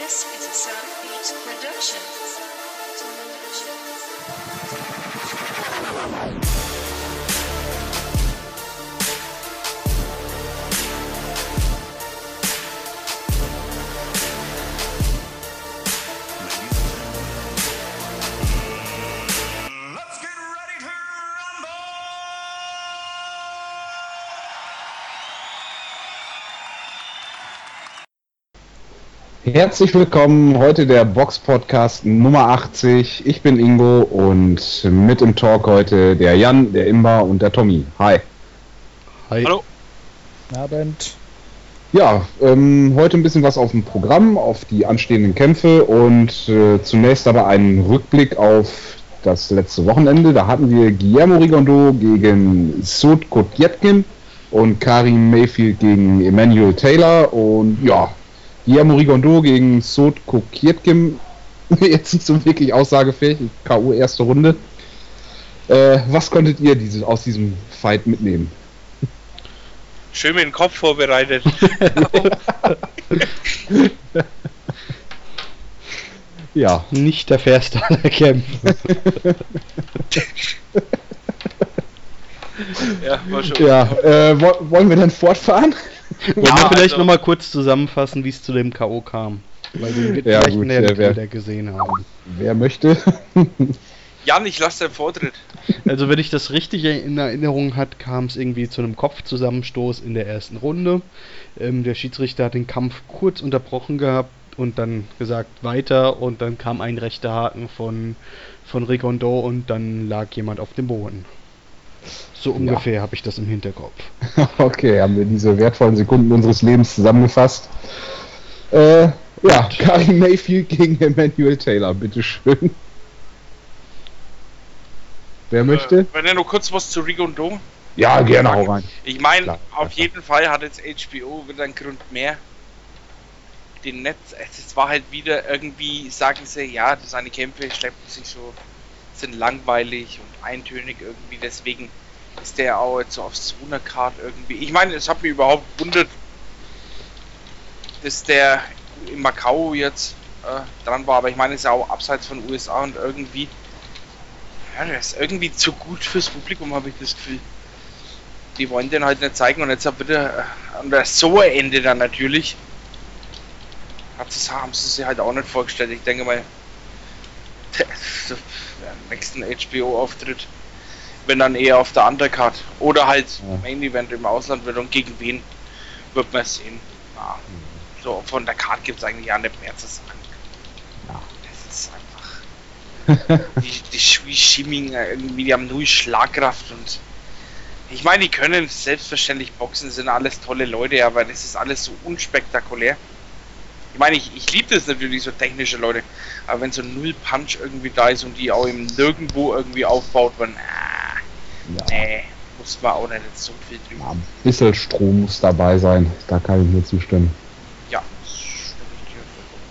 This is a Southbeat Productions. Herzlich willkommen, heute der Box-Podcast Nummer 80. Ich bin Ingo und mit im Talk heute der Jan, der Imba und der Tommy. Hi. Hi. Hallo. Guten Abend. Ja, heute ein bisschen was auf dem Programm, auf die anstehenden Kämpfe und zunächst aber einen Rückblick auf das letzte Wochenende. Da hatten wir Guillermo Rigondeaux gegen Sud Kotjetkin und Karim Mayfield gegen Emmanuel Taylor und ja, Guillermo Rigondeaux gegen Sud Kotjetkin, jetzt nicht so wirklich aussagefähig, K.O. erste Runde. Was konntet ihr aus diesem Fight mitnehmen? Schön mit dem Kopf vorbereitet. Ja. Nicht der fairste aller Kämpfe. Ja, war schon. Ja, wollen wir dann fortfahren? Wollen wir vielleicht nochmal kurz zusammenfassen, wie es zu dem K.O. kam? Weil wir wird Ja, vielleicht gut, mehr wer- Bilder gesehen haben. Wer möchte? Jan, ich lasse den Vortritt. Also wenn ich das richtig in Erinnerung hat, kam es irgendwie zu einem Kopfzusammenstoß in der ersten Runde. Der Schiedsrichter hat den Kampf kurz unterbrochen gehabt und dann gesagt weiter und dann kam ein rechter Haken von Rigondeaux und dann lag jemand auf dem Boden. So ungefähr habe ich das im Hinterkopf. Okay, haben wir diese wertvollen Sekunden unseres Lebens zusammengefasst. Ja, Karim Mayfield gegen Emmanuel Taylor, bitteschön. Wer möchte? Wenn er noch kurz was zu Rigondeaux. Ja, gerne, hau rein. Ich meine, Klar, auf jeden Fall hat jetzt HBO wieder einen Grund mehr. Den Netz, es war halt wieder irgendwie, sagen sie, ja, seine Kämpfe schleppen sich so, sind langweilig und eintönig irgendwie, deswegen ist der auch jetzt so aufs 200 Grad irgendwie. Ich meine, es hat mich überhaupt gewundert, dass der in Macau jetzt dran war, aber ich meine, es ist ja auch abseits von USA und irgendwie, ja, der ist irgendwie zu gut fürs Publikum, habe ich das Gefühl. Die wollen den halt nicht zeigen und jetzt bitte und das so ein Ende dann natürlich. Haben sie sich halt auch nicht vorgestellt. Ich denke mal, der nächsten HBO-Auftritt, wenn dann eher auf der Undercard oder halt Main Event im Ausland wird und gegen wen wird man sehen. Ja. So von der Card gibt es eigentlich auch nicht mehr zu sagen. Ja. Das ist einfach die Shimming irgendwie, die haben null Schlagkraft und ich meine, die können selbstverständlich boxen, sind alles tolle Leute, aber das ist alles so unspektakulär. Ich meine, ich liebe das natürlich, so technische Leute, aber wenn so null Punch irgendwie da ist und die auch im Nirgendwo irgendwie aufbaut werden, nee, muss man auch nicht so viel drüber. Ja, ein bisschen Strom muss dabei sein, da kann ich nur zustimmen. Ja, das stimme ich dir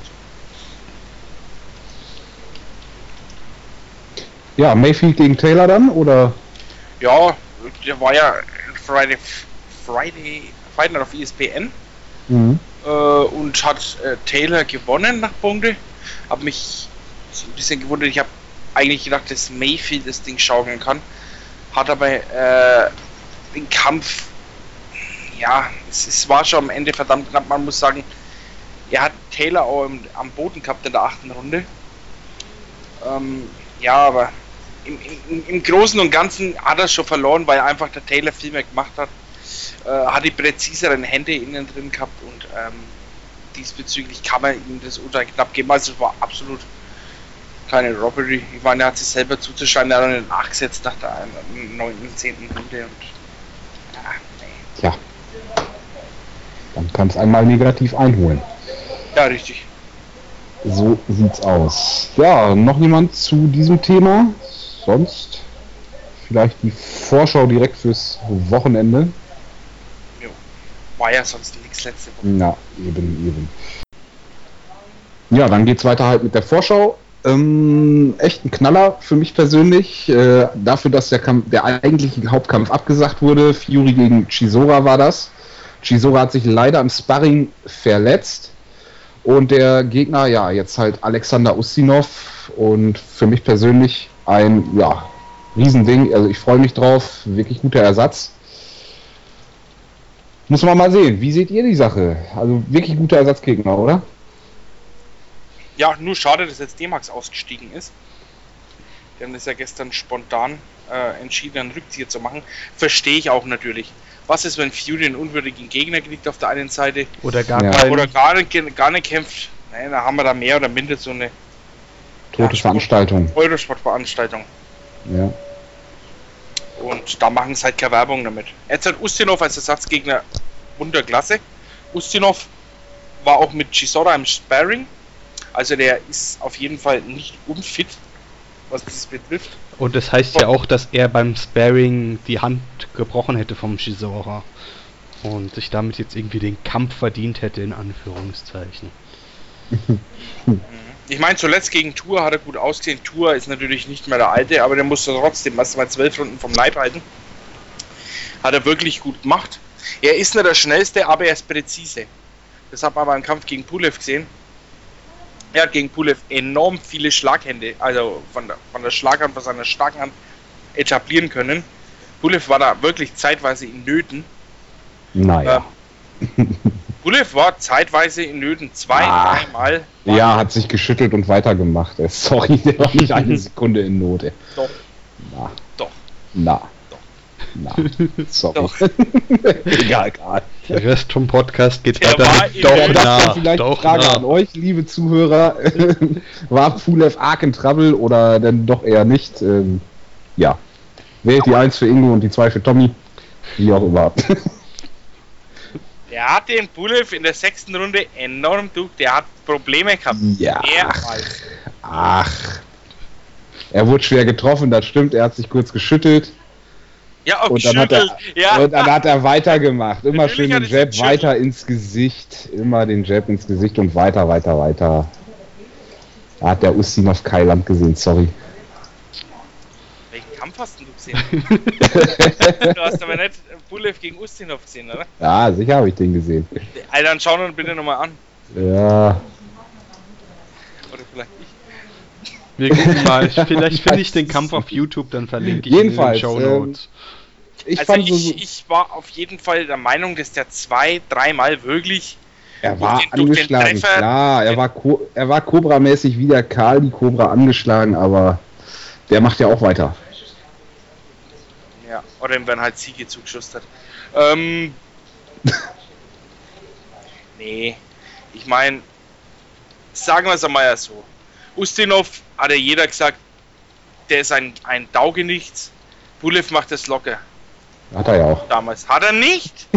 vollkommen zu. Ja, Mayfield gegen Taylor dann, oder? Ja, der war ja Friday Fight Night auf ESPN. Mhm. Und hat Taylor gewonnen nach Punkte. Hab mich so ein bisschen gewundert. Ich habe eigentlich gedacht, dass Mayfield das Ding schaukeln kann. Hat aber den Kampf, ja, es war schon am Ende verdammt knapp. Man muss sagen, er hat Taylor auch am Boden gehabt in der 8. Runde. Ja, aber im Großen und Ganzen hat er schon verloren, weil einfach der Taylor viel mehr gemacht hat. Hat die präziseren Hände innen drin gehabt und diesbezüglich kann man ihm das Urteil knapp geben. Also es war absolut keine Robbery. Ich meine, er hat sich selber zuzuschreiben, er hat einen nachgesetzt nach der 9., 10. Runde und nee. Tja, dann kann es einmal negativ einholen. Ja, richtig. So sieht's aus. Ja, noch jemand zu diesem Thema? Sonst vielleicht die Vorschau direkt fürs Wochenende. Jo. War ja sonst nichts letzte Woche. Ja, eben. Ja, dann geht's weiter halt mit der Vorschau. Echt ein Knaller für mich persönlich. Dafür, dass der eigentliche Hauptkampf abgesagt wurde. Fury gegen Chisora war das. Chisora hat sich leider im Sparring verletzt. Und der Gegner, ja, jetzt halt Alexander Ustinov. Und für mich persönlich ein, ja, Riesending. Also ich freue mich drauf. Wirklich guter Ersatz. Muss man mal sehen. Wie seht ihr die Sache? Also wirklich guter Ersatzgegner, oder? Ja, nur schade, dass jetzt D-Max ausgestiegen ist. Die haben das ja gestern spontan entschieden, einen Rückzieher zu machen. Verstehe ich auch natürlich. Was ist, wenn Fury einen unwürdigen Gegner kriegt auf der einen Seite? Oder gar Ja. keinen. Oder gar nicht kämpft. Naja, da haben wir da mehr oder minder so eine Tote Veranstaltung. Eurosport-Veranstaltung. Ja. Und da machen sie halt keine Werbung damit. Jetzt hat Ustinov als Ersatzgegner Wunderklasse. Ustinov war auch mit Chisora im Sparring. Also der ist auf jeden Fall nicht unfit, was das betrifft. Und das heißt ja auch, dass er beim Sparring die Hand gebrochen hätte vom Chisora. Und sich damit jetzt irgendwie den Kampf verdient hätte, in Anführungszeichen. Ich meine, zuletzt gegen Tour hat er gut ausgesehen. Tour ist natürlich nicht mehr der Alte, aber der musste trotzdem erst mal 12 Runden vom Leib halten. Hat er wirklich gut gemacht. Er ist nicht der Schnellste, aber er ist präzise. Das hat man beim Kampf gegen Pulev gesehen. Er hat gegen Pulev enorm viele Schlaghände, also von der Schlaghand, von seiner starken Hand etablieren können. Pulev war da wirklich zeitweise in Nöten. Naja. Pulev war zeitweise in Nöten, dreimal. Ja, hat sich geschüttelt und weitergemacht. Sorry, der war nicht eine Sekunde in Not. Ey. Doch. Na. Doch. Na. Doch. Na. Sorry. Doch. egal. Der Rest vom Podcast geht Der weiter. war in Doch der- Das nah, wäre vielleicht doch die Frage nah. an euch, liebe Zuhörer. War Pulev arg in Trouble oder denn doch eher nicht? Ja. Wählt die 1 für Ingo und die 2 für Tommy. Wie auch immer. Der hat den Pulev in der 6. Runde enorm durch. Der hat Probleme gehabt. Ja. Mehrmals. Ach. Er wurde schwer getroffen, das stimmt. Er hat sich kurz geschüttelt. Ja, auch Und dann, hat geschüttelt. er, Ja. und dann hat er weitergemacht. Immer Natürlich schön hat den er Jab sich geschüttelt. weiter ins Gesicht. Immer den Jab ins Gesicht und weiter. Da hat der Ustinov kein Land gesehen, sorry. Welchen Kampf hast denn du gesehen? Du hast aber nicht Pulev gegen Ustinov gesehen, oder? Ja, sicher habe ich den gesehen. Alter, dann schau uns bitte nochmal an. Ja. Oder vielleicht nicht. Wir gucken mal. Vielleicht finde ich den Kampf auf YouTube, dann verlinke ich Jedenfalls, ihn in den Shownotes. Ich Also fand so, ich war auf jeden Fall der Meinung, dass der 2-3 wirklich er war durch den angeschlagen, Treffer- klar. Er war Cobra-mäßig wie der Karl, die Cobra angeschlagen, aber der macht ja auch weiter. ja, oder ihm werden halt Siege zugeschustert. Nee, ich meine, sagen wir es einmal ja so. Ustinov hat ja jeder gesagt, der ist ein Taugenichts. Pulev macht das locker. Hat er ja auch. Damals. Hat er nicht?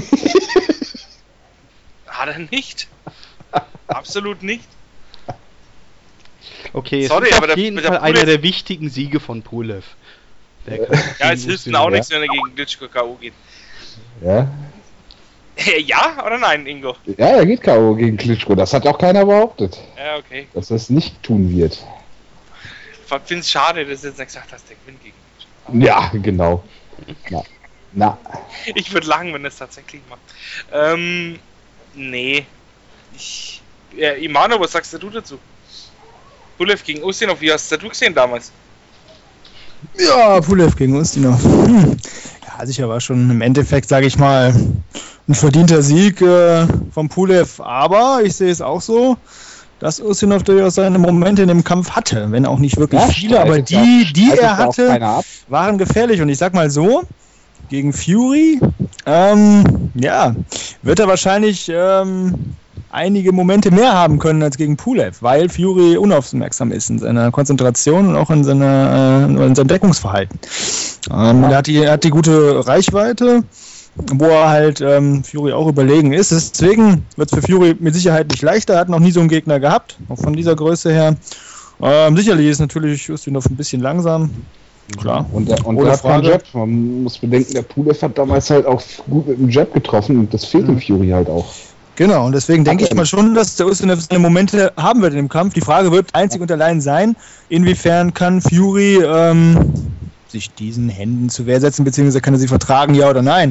Hat er nicht? Absolut nicht. Okay, es Sorry, ist aber auf der- jeden der Fall Pulev- einer der wichtigen Siege von Pulev. Der Kampf Ja, gegen es hilft ihm Ustinov. auch nichts, wenn er gegen Klitschko K.O. geht. Ja? Ja oder nein, Ingo? Ja, er geht K.O. gegen Klitschko. Das hat auch keiner behauptet, Ja, okay. dass er es nicht tun wird. Ich finde es schade, dass du jetzt nicht gesagt hast, der gewinnt gegen Klitschko. Ja, genau. Na. Ich würde lachen, wenn er es tatsächlich macht. Nee. Imano, was sagst du dazu? Pulev gegen Ustinov, wie hast du gesehen damals? Ja, Pulev gegen Ustinov. Ja, sicher war schon im Endeffekt, sage ich mal, ein verdienter Sieg von Pulev. Aber ich sehe es auch so, dass Ustinov durchaus seine Momente in dem Kampf hatte. Wenn auch nicht wirklich viele, aber die er hatte, waren gefährlich. Und ich sag mal so, gegen Fury, ja, wird er wahrscheinlich einige Momente mehr haben können als gegen Pulev, weil Fury unaufmerksam ist in seiner Konzentration und auch in seinem Deckungsverhalten. Er hat die gute Reichweite, wo er halt Fury auch überlegen ist. Deswegen wird es für Fury mit Sicherheit nicht leichter. Er hat noch nie so einen Gegner gehabt, auch von dieser Größe her. Sicherlich ist natürlich Ustinov ein bisschen langsam. Klar. Und der Ohne hat keinen Frage. Jab. Man muss bedenken, der Pulev hat damals halt auch gut mit dem Jab getroffen und das fehlt dem Fury halt auch. Genau, und deswegen denke ich mal schon, dass der Ustinov seine Momente haben wird in dem Kampf. Die Frage wird einzig und allein sein, inwiefern kann Fury sich diesen Händen zur Wehr setzen, beziehungsweise kann er sie vertragen, ja oder nein.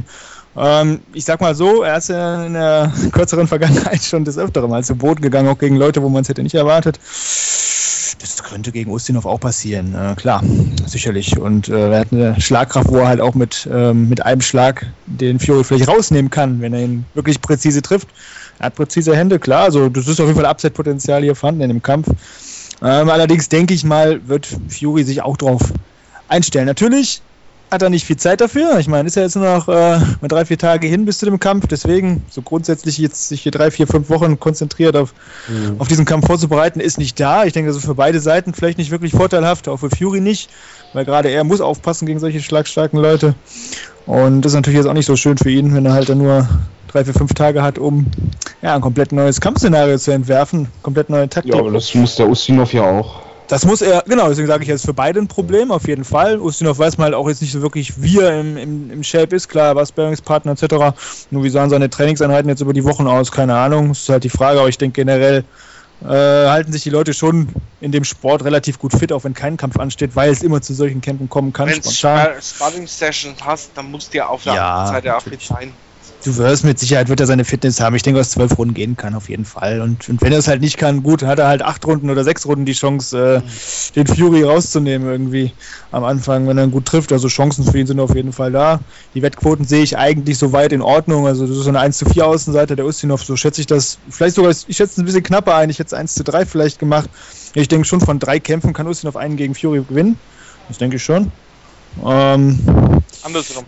Ich sag mal so, er ist ja in der kürzeren Vergangenheit schon des Öfteren mal zu Boden gegangen, auch gegen Leute, wo man es hätte nicht erwartet. Das könnte gegen Ustinov auch passieren, klar, sicherlich. Und er hat eine Schlagkraft, wo er halt auch mit einem Schlag den Fury vielleicht rausnehmen kann, wenn er ihn wirklich präzise trifft. Er hat präzise Hände, klar, also das ist auf jeden Fall Upset-Potenzial hier vorhanden in dem Kampf. Allerdings denke ich mal, wird Fury sich auch drauf einstellen. Natürlich hat er nicht viel Zeit dafür. Ich meine, ist ja jetzt nur noch mal 3-4 Tage hin bis zu dem Kampf. Deswegen so grundsätzlich jetzt sich hier 3, 4, 5 Wochen konzentriert auf diesen Kampf vorzubereiten, ist nicht da. Ich denke, das ist für beide Seiten vielleicht nicht wirklich vorteilhaft, auch für Fury nicht, weil gerade er muss aufpassen gegen solche schlagstarken Leute. Und das ist natürlich jetzt auch nicht so schön für ihn, wenn er halt dann nur 3, 4, 5 Tage hat, um ein komplett neues Kampfszenario zu entwerfen, komplett neue Taktik. Ja, aber das muss der Ustinov ja auch. Das muss er, genau, deswegen sage ich, es ist für beide ein Problem, auf jeden Fall. Ustinov weiß man halt auch jetzt nicht so wirklich, wie er im Shape ist, klar, er war Sparringspartner etc. Nur wie sahen seine Trainingseinheiten jetzt über die Wochen aus, keine Ahnung, das ist halt die Frage, aber ich denke generell halten sich die Leute schon in dem Sport relativ gut fit, auch wenn kein Kampf ansteht, weil es immer zu solchen Kämpfen kommen kann. Wenn du Sparring-Session hast, dann musst du ja auf der anderen Seite auch fit sein. Du wirst mit Sicherheit, wird er seine Fitness haben. Ich denke, dass 12 Runden gehen kann, auf jeden Fall. Und wenn er es halt nicht kann, gut, hat er halt 8 Runden oder 6 Runden die Chance, den Fury rauszunehmen irgendwie am Anfang, wenn er ihn gut trifft. Also Chancen für ihn sind auf jeden Fall da. Die Wettquoten sehe ich eigentlich soweit in Ordnung. Also das ist so eine 1:4 Außenseite der Ustinov, so schätze ich das. Vielleicht sogar, ich schätze es ein bisschen knapper ein. Ich hätte es 1:3 vielleicht gemacht. Ich denke schon, von 3 Kämpfen kann Ustinov einen gegen Fury gewinnen. Das denke ich schon. Andersrum.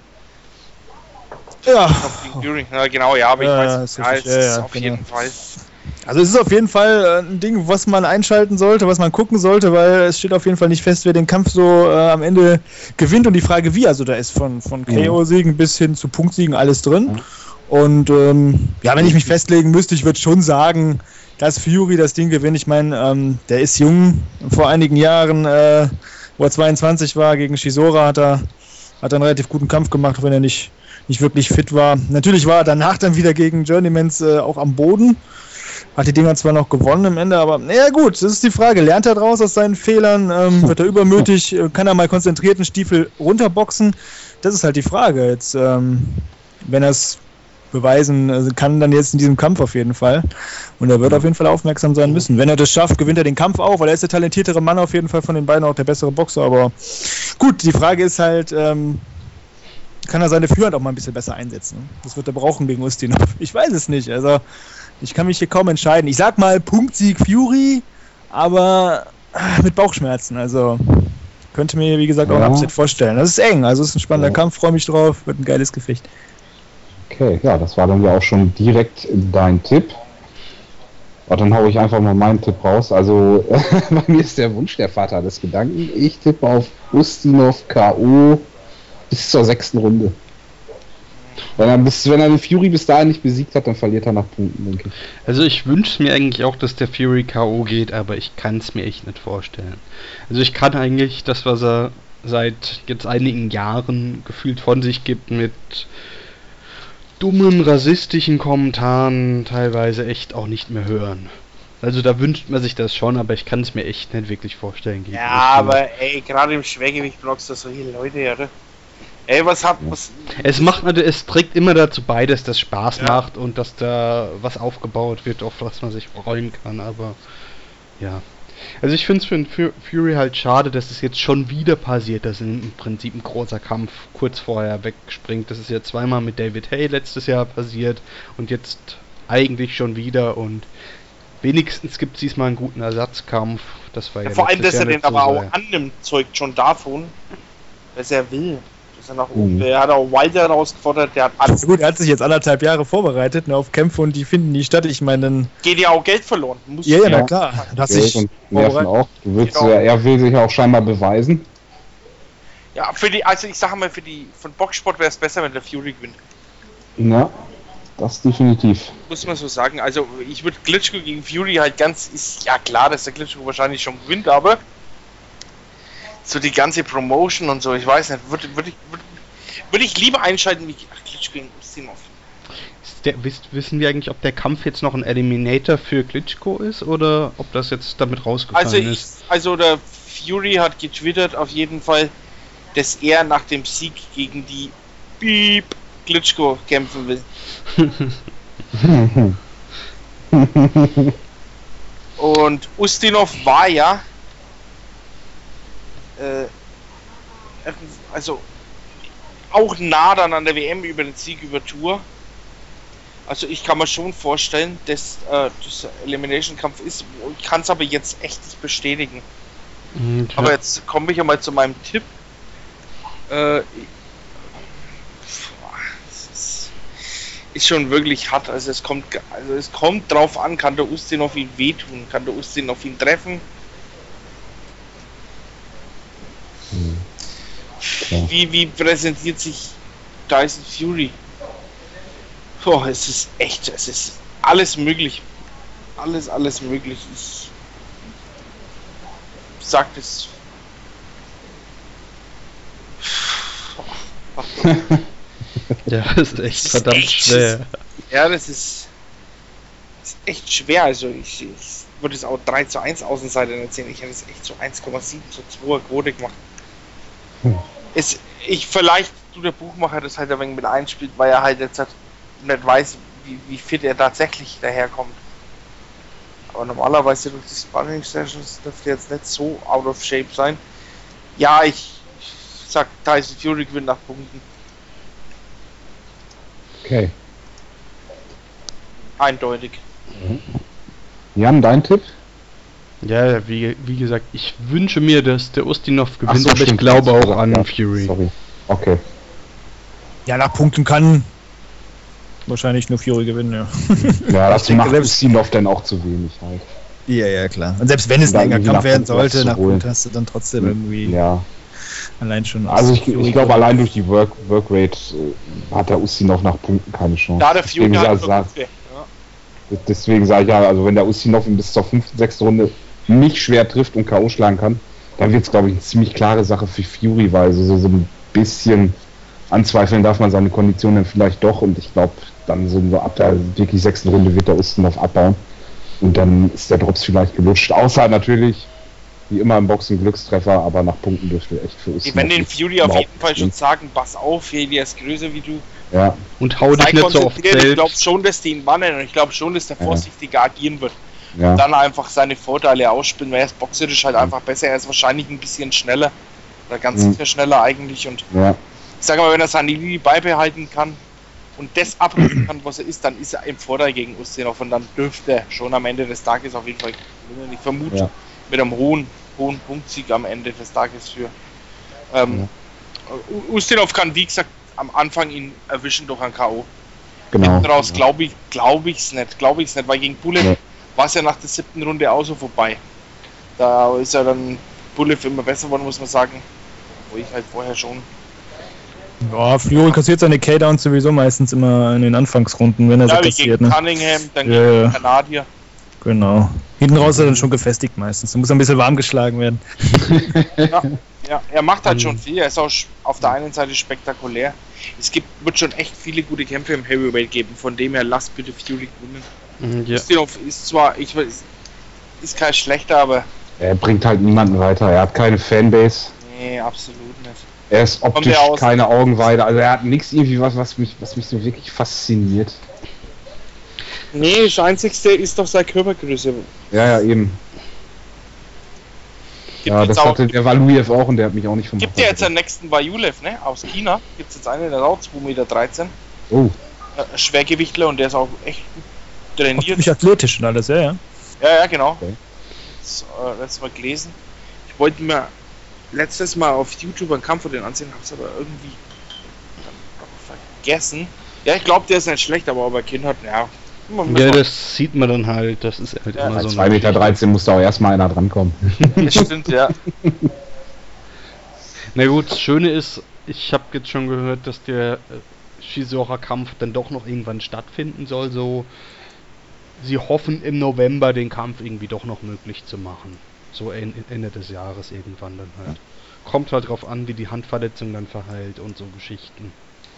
Ja. Ja, genau, ja, aber ich weiß, es ist auf jeden Fall. Also es ist auf jeden Fall ein Ding, was man einschalten sollte, was man gucken sollte, weil es steht auf jeden Fall nicht fest, wer den Kampf so am Ende gewinnt und die Frage wie, also da ist von KO-Siegen bis hin zu Punktsiegen alles drin. Und wenn ich mich festlegen müsste, ich würde schon sagen, dass Fury das Ding gewinnt. Ich meine, der ist jung, vor einigen Jahren, wo er 22 war, gegen Chisora hat er einen relativ guten Kampf gemacht, auch wenn er nicht wirklich fit war. Natürlich war er danach dann wieder gegen Journeymans auch am Boden. Hat die Dinger zwar noch gewonnen am Ende, aber naja gut, das ist die Frage. Lernt er draus aus seinen Fehlern? Wird er übermütig? Kann er mal konzentriert einen Stiefel runterboxen? Das ist halt die Frage. Jetzt, wenn er es beweisen kann, dann jetzt in diesem Kampf auf jeden Fall. Und er wird auf jeden Fall aufmerksam sein müssen. Wenn er das schafft, gewinnt er den Kampf auch, weil er ist der talentiertere Mann auf jeden Fall von den beiden, auch der bessere Boxer. Aber gut, die Frage ist halt, kann er seine Führhand auch mal ein bisschen besser einsetzen. Das wird er brauchen gegen Ustinov. Ich weiß es nicht. Also, ich kann mich hier kaum entscheiden. Ich sag mal Punktsieg Fury, aber mit Bauchschmerzen. Also, könnte mir, wie gesagt, auch ein Upset vorstellen. Das ist eng. Also, es ist ein spannender Kampf. Freue mich drauf. Wird ein geiles Gefecht. Okay, ja, das war dann ja auch schon direkt dein Tipp. Und dann haue ich einfach mal meinen Tipp raus. Also, bei mir ist der Wunsch der Vater des Gedanken. Ich tippe auf Ustinov K.O. bis zur 6. Runde. Wenn er den Fury bis dahin nicht besiegt hat, dann verliert er nach Punkten, denke ich. Also ich wünsche mir eigentlich auch, dass der Fury K.O. geht, aber ich kann es mir echt nicht vorstellen. Also ich kann eigentlich das, was er seit jetzt einigen Jahren gefühlt von sich gibt, mit dummen, rassistischen Kommentaren teilweise echt auch nicht mehr hören. Also da wünscht man sich das schon, aber ich kann es mir echt nicht wirklich vorstellen. Ja, aber ey, gerade im Schwergewicht blockst du solche Leute, oder? Ey, es trägt immer dazu bei, dass das Spaß macht und dass da was aufgebaut wird, auf was man sich freuen kann, aber ja. Also ich finde es für Fury halt schade, dass es jetzt schon wieder passiert, dass im Prinzip ein großer Kampf kurz vorher wegspringt. Das ist ja zweimal mit David Haye letztes Jahr passiert und jetzt eigentlich schon wieder und wenigstens gibt es diesmal einen guten Ersatzkampf. Das war ja vor allem, dass er den aber auch annimmt, zeugt schon davon, dass er will. Der hat auch Wilder herausgefordert, der hat alles. Gut, er hat sich jetzt 1,5 Jahre vorbereitet auf Kämpfe und die finden nie statt. Ich meine, dann geht ja auch Geld verloren. Na klar. Das sich und Nerven auch. Er will sich ja auch scheinbar beweisen. Ja, ich sage mal, von Boxsport wäre es besser, wenn der Fury gewinnt. Ja, das definitiv. Muss man so sagen. Also ich würde Klitschko gegen Fury halt ist ja klar, dass der Klitschko wahrscheinlich schon gewinnt, aber so die ganze Promotion und so, ich weiß nicht, würde ich lieber einschalten wie Klitschko gegen Ustinov. Wissen wir eigentlich, ob der Kampf jetzt noch ein Eliminator für Klitschko ist oder ob das jetzt damit rausgefallen ist? Also der Fury hat getwittert auf jeden Fall, dass er nach dem Sieg gegen die Klitschko kämpfen will. Und Ustinov war ja also auch nah dann an der WM über den Sieg über Tour. Also ich kann mir schon vorstellen, dass das Elimination-Kampf ist. Ich kann es aber jetzt echt nicht bestätigen. Aber jetzt komme ich ja mal zu meinem Tipp. Ist schon wirklich hart. Also es kommt drauf an, kann der Ustinov ihn wehtun, kann der Ustinov ihn treffen. Wie präsentiert sich Tyson Fury? Es ist alles möglich. Alles möglich. Ich sag das. Ja, das ist echt verdammt schwer. Ja, das ist echt schwer. Also ich würde es auch 3:1 Außenseiter erzählen. Ich hätte es echt so 1,7:2 Quote gemacht. Vielleicht tut der Buchmacher das halt ein wenig mit einspielt, weil er halt jetzt halt nicht weiß, wie fit er tatsächlich daherkommt. Aber normalerweise durch die Sparring Sessions dürfte er jetzt nicht so out of shape sein. Ja, ich sag, Tyson Fury gewinnt nach Punkten. Okay. Eindeutig. Jan, dein Tipp? Ja, wie gesagt, ich wünsche mir, dass der Ustinov gewinnt, so, aber ich stimmt, glaube das auch an ja, Fury. Sorry. Okay. Ja, nach Punkten kann wahrscheinlich nur Fury gewinnen, ja. Ja, das macht selbst Ustinov dann auch zu wenig halt. Ja, klar. Und selbst wenn es ein enger Kampf werden sollte, nach Punkten hast du dann trotzdem irgendwie ja. allein schon... Also ich glaube, allein durch die Workrate hat der Ustinov nach Punkten keine Chance. Ja, der Fury hat Deswegen sage ich ja, also wenn der Ustinov ihn bis zur 5., 6. Runde nicht schwer trifft und K.O. schlagen kann, dann wird es, glaube ich, eine ziemlich klare Sache für Fury, weil so ein bisschen anzweifeln darf man seine Konditionen vielleicht doch, und ich glaube, dann so ab der wirklich 6. Runde wird der Ustinov abbauen und dann ist der Drops vielleicht gelutscht. Außer natürlich, wie immer im Boxen, Glückstreffer, aber nach Punkten dürfte echt für Ustinov. Ich werde den Fury auf jeden Fall schon sagen, pass auf, Heli ist größer wie du. Ja. Und hau dich nicht so oft selbst. Ich glaube schon, dass die ihn wannen, und ich glaube schon, dass der vorsichtiger agieren wird. Ja. Und dann einfach seine Vorteile ausspielen, weil er ist boxerisch halt einfach besser, er ist wahrscheinlich ein bisschen schneller, oder ganz sicher schneller eigentlich, und ich sage mal, wenn er seine Linie beibehalten kann und das abrufen kann, was er ist, dann ist er im Vorteil gegen Ustinov, und dann dürfte er schon am Ende des Tages auf jeden Fall gewinnen. Ich vermute mit einem hohen Punktsieg am Ende des Tages für Ustinov kann, wie gesagt, am Anfang ihn erwischen durch ein K.O. Genau. Daraus glaube ich's nicht, weil gegen Pulev war es ja nach der 7. Runde auch so vorbei. Da ist ja dann Pulev immer besser geworden, muss man sagen, wo ich halt vorher schon. Ja, Fury kassiert seine K-Downs sowieso meistens immer in den Anfangsrunden, wenn er sie kassiert. Gegen Cunningham, dann gegen Kanadier. Genau. Hinten raus ist er dann schon gefestigt meistens. Da muss ein bisschen warm geschlagen werden. Ja, er macht halt schon viel. Er ist auch auf der einen Seite spektakulär. Wird schon echt viele gute Kämpfe im Heavyweight geben. Von dem her, lasst bitte Fury gewinnen. Ustinov ist zwar, ist kein schlechter, aber er bringt halt niemanden weiter. Er hat keine Fanbase. Nee, absolut nicht. Er ist optisch keine Augenweide. Also er hat nichts irgendwie was mich so wirklich fasziniert. Nee, das Einzigste ist doch seine Körpergröße. Ja, eben. Ja, das hatte der Valuyev auch, und der hat mich auch nicht vom Gibt ja jetzt den nächsten Valuyev, ne? Aus China. Gibt's jetzt einen, der ist auch 2,13 Meter. Schwergewichtler, und der ist auch echt gut trainiert. Ziemlich athletisch und alles, ja. Ja, genau. Okay. Das letztes Mal gelesen. Ich wollte mir letztes Mal auf YouTube einen Kampf von den ansehen, hab's aber irgendwie vergessen. Ja, ich glaube, der ist nicht schlecht, aber ob er Kind hat, ja. Ja, das sieht man dann halt, das ist halt immer so. 2,13 Meter muss da auch erstmal einer drankommen. Das stimmt, ja. Na gut, das Schöne ist, ich habe jetzt schon gehört, dass der Chisora-Kampf dann doch noch irgendwann stattfinden soll, so. Sie hoffen im November den Kampf irgendwie doch noch möglich zu machen. So Ende des Jahres irgendwann dann halt. Kommt halt drauf an, wie die Handverletzung dann verheilt und so Geschichten.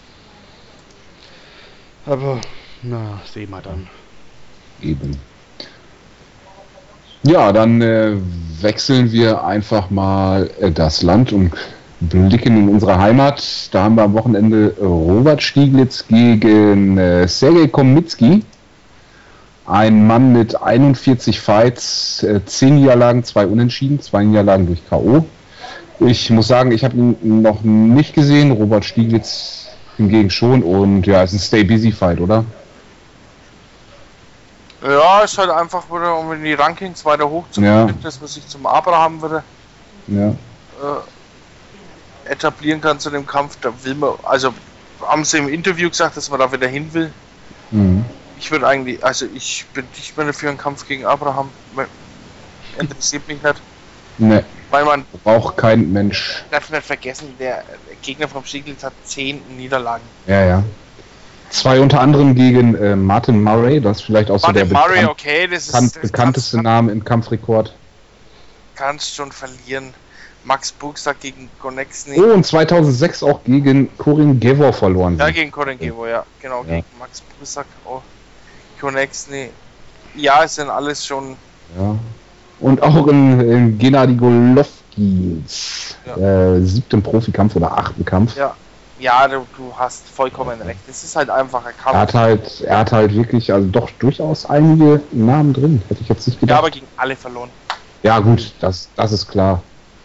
Aber, na, sehen wir dann. Eben. Ja, dann wechseln wir einfach mal das Land und blicken in unsere Heimat. Da haben wir am Wochenende Robert Stieglitz gegen Sergej Komitski. Ein Mann mit 41 Fights, 10 Niederlagen, 2 Unentschieden, 2 Niederlagen durch K.O. Ich muss sagen, ich habe ihn noch nicht gesehen, Robert Stieglitz hingegen schon. Und ja, es ist ein Stay-Busy-Fight, oder? Ja, ist halt einfach wieder, um in die Rankings weiter hochzukommen, das, was ich zum Abraham wieder etablieren kann zu dem Kampf. Da will man, also haben sie im Interview gesagt, dass man da wieder hin will. Mhm. Ich würde eigentlich, also ich bin nicht mehr dafür einen Kampf gegen Abraham. Interessiert mich nicht. Ne. Weil man braucht kein Mensch. Darf nicht vergessen, der Gegner vom Stieglitz hat 10 Niederlagen. Ja. 2 unter anderem gegen Martin Murray, das ist vielleicht auch so der bekannteste Name im Kampfrekord. Kannst schon verlieren. Max Buxak gegen Konexny. Oh, und 2006 auch gegen Corin Gevor verloren. Ja, gegen Corin Gevor, ja. Genau, gegen Max Buxak auch. Konexny. Ja, es sind alles schon... Ja. Und auch in Gennady Golovkins 7. Profikampf oder 8. Kampf. Ja, du hast vollkommen recht. Es ist halt einfach ein Kampf. Er hat halt wirklich, also doch durchaus einige Namen drin. Hätte ich jetzt nicht gedacht. Ja, aber gegen alle verloren. Ja gut, das ist klar.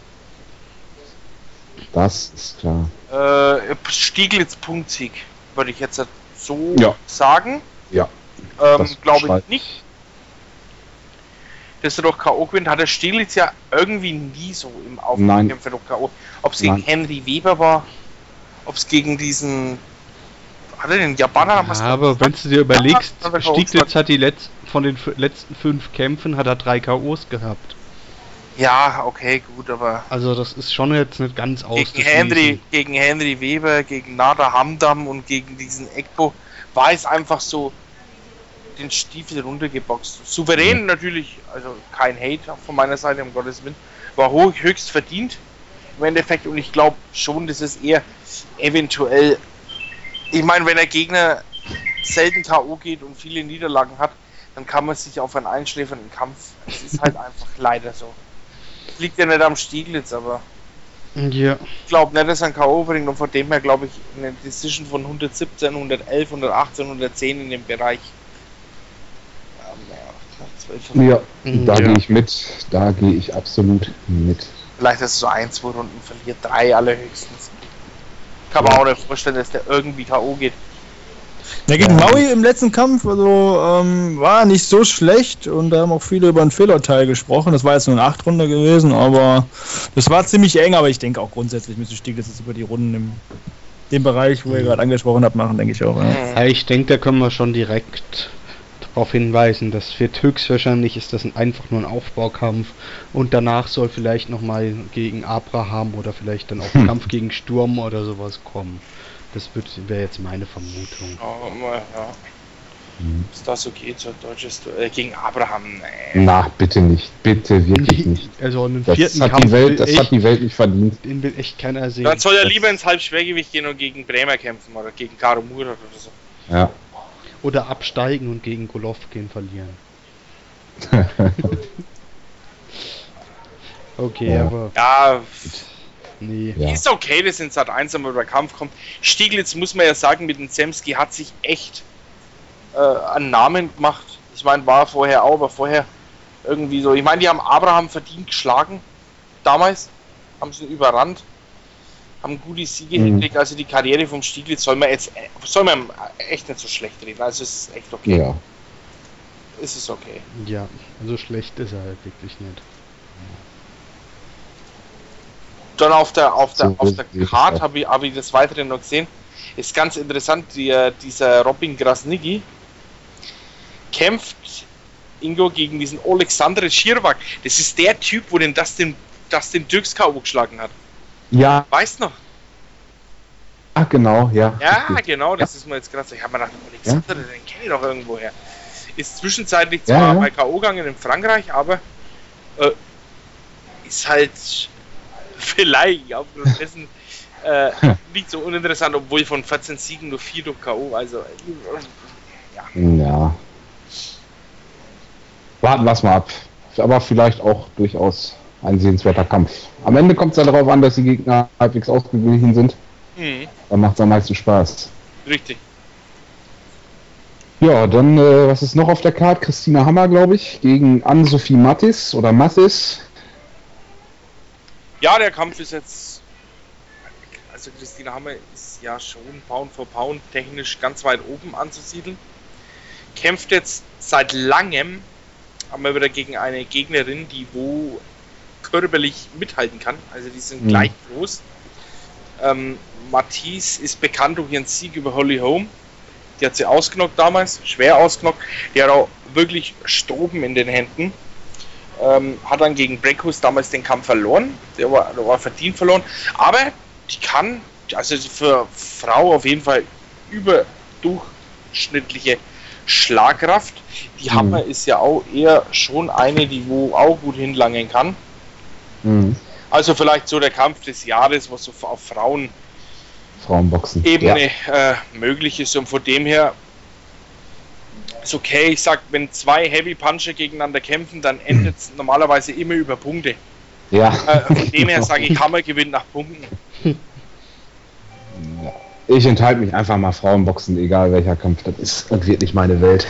Das ist klar. Stieglitz Punktsieg, würde ich jetzt so sagen. Ja. Glaube ich nicht. Dass er doch K.O. gewinnt, hat der Stieglitz ja irgendwie nie so im Aufkämpfer durch K.O. Ob es gegen Henry Weber war, ob es gegen diesen... Hat er den Japaner? Ja, aber wenn du dir überlegst, Stieglitz hat von den letzten 5 Kämpfen hat er 3 K.O.s gehabt. Ja, okay, gut, aber... Also das ist schon jetzt nicht ganz ausgeschlossen. Gegen Henry Weber, gegen Nader Hamdam und gegen diesen Ekbo war es einfach so den Stiefel runtergeboxt. Souverän natürlich, also kein Hate von meiner Seite, um Gottes Willen. War höchst verdient im Endeffekt und ich glaube schon, dass es eher eventuell... Ich meine, wenn der Gegner selten K.O. geht und viele Niederlagen hat, dann kann man sich auf einen einschläfernden Kampf... Es ist halt einfach leider so. Liegt ja nicht am Stieglitz, aber ich glaube nicht, dass er ein K.O. bringt und von dem her glaube ich eine Decision von 117, 111, 118, 110 in dem Bereich. Ja, da gehe ich mit. Da gehe ich absolut mit. Vielleicht, dass er so 1, 2 Runden verliert, 3 allerhöchstens. Kann man auch nicht vorstellen, dass der irgendwie K.O. geht. Ja, gegen Maui im letzten Kampf, also war nicht so schlecht und da haben auch viele über ein Fehlurteil gesprochen. Das war jetzt nur eine 8-Runde gewesen, aber das war ziemlich eng, aber ich denke auch grundsätzlich müsste Stieglitz jetzt über die Runden in dem Bereich, wo ihr gerade angesprochen habt, machen, denke ich auch. Ja, ich denke, da können wir schon direkt darauf hinweisen, das wird höchstwahrscheinlich ist das einfach nur ein Aufbaukampf und danach soll vielleicht nochmal gegen Abraham oder vielleicht dann auch ein Kampf gegen Sturm oder sowas kommen. Das wäre jetzt meine Vermutung. Ist das okay, so deutsches gegen Abraham? Nee. Na, bitte nicht. Bitte wirklich nicht. Also einen das vierten hat Kampf hat die Welt nicht verdient. Den will echt keiner sehen. Dann soll er lieber ins Halbschwergewicht gehen und gegen Bremer kämpfen oder gegen Karo Murat oder so. Ja. Oder absteigen und gegen Golovkin verlieren. Okay, aber... Ja... Nee. Ja. Ist okay, dass in Sat 1 einmal der Kampf kommt. Stieglitz, muss man ja sagen, mit dem Zemski hat sich echt einen Namen gemacht. Ich meine, war vorher auch, aber vorher irgendwie so. Ich meine, die haben Abraham verdient geschlagen. Damals haben sie ihn überrannt. Haben gute Siege hingelegt. Also die Karriere vom Stieglitz soll man echt nicht so schlecht reden. Also es ist echt okay. Ja. Es ist okay. Ja, so schlecht ist er halt wirklich nicht. Dann auf der Card habe ich das Weitere noch gesehen. Ist ganz interessant, dieser Robin Krasniqi kämpft Ingo gegen diesen Alexander Schirwak. Das ist der Typ, wo den Dustin Dirks K.O. geschlagen hat. Ja. Weißt du noch? Ach genau, ja. Ja, genau, das ist mir jetzt gerade so. Ich habe mir gedacht, Alexander, den kenne ich doch irgendwoher. Ist zwischenzeitlich zwar bei K.O. gegangen in Frankreich, aber ist halt vielleicht aufgrund dessen nicht so uninteressant, obwohl von 14 Siegen nur 4 durch K.O. Also, ja. Warten wir es mal ab. Aber vielleicht auch durchaus ein sehenswerter Kampf. Am Ende kommt es ja darauf an, dass die Gegner halbwegs ausgeglichen sind. Dann macht es am meisten Spaß. Richtig. Ja, dann, was ist noch auf der Karte? Christina Hammer, glaube ich, gegen Ann-Sophie Mathis oder Mathis. Ja, der Kampf ist jetzt... Also Christina Hammer ist ja schon Pound for Pound technisch ganz weit oben anzusiedeln. Kämpft jetzt seit langem aber wieder gegen eine Gegnerin, die wo körperlich mithalten kann. Also die sind gleich groß. Mathis ist bekannt durch ihren Sieg über Holly Holm. Die hat sie ausgenockt damals, schwer ausgenockt. Die hat auch wirklich Stroben in den Händen. Hat dann gegen Breckhus damals den Kampf verloren. Der war verdient verloren. Aber die kann, also für Frau auf jeden Fall überdurchschnittliche Schlagkraft. Die Hammer ist ja auch eher schon eine, die wo auch gut hinlangen kann. Also vielleicht so der Kampf des Jahres, was so auf Frauenboxen Ebene möglich ist, und von dem her ist okay. Ich sag, wenn zwei Heavy Puncher gegeneinander kämpfen, dann endet es normalerweise immer über Punkte. Ja. Von dem her sage ich, Hammer gewinnt nach Punkten. Ich enthalte mich einfach mal Frauenboxen, egal welcher Kampf das ist. Das wird nicht meine Welt.